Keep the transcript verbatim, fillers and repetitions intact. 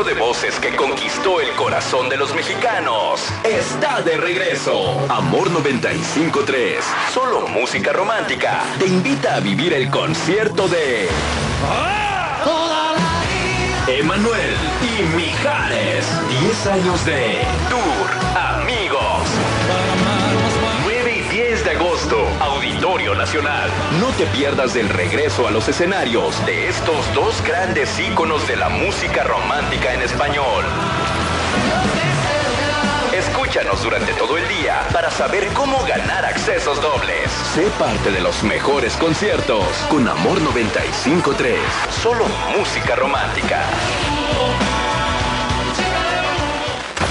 dueto de voces que conquistó el corazón de los mexicanos está de regreso. Amor noventa y cinco punto tres, solo música romántica, te invita a vivir el concierto de Emmanuel y Mijares. diez años de Tour Amigos. nueve y diez de agosto, Auditorio Nacional. No te pierdas del regreso a los escenarios de estos dos grandes íconos de la música romántica en español. Escúchanos durante todo el día para saber cómo ganar accesos dobles. Sé parte de los mejores conciertos con Amor noventa y cinco punto tres. Solo música romántica.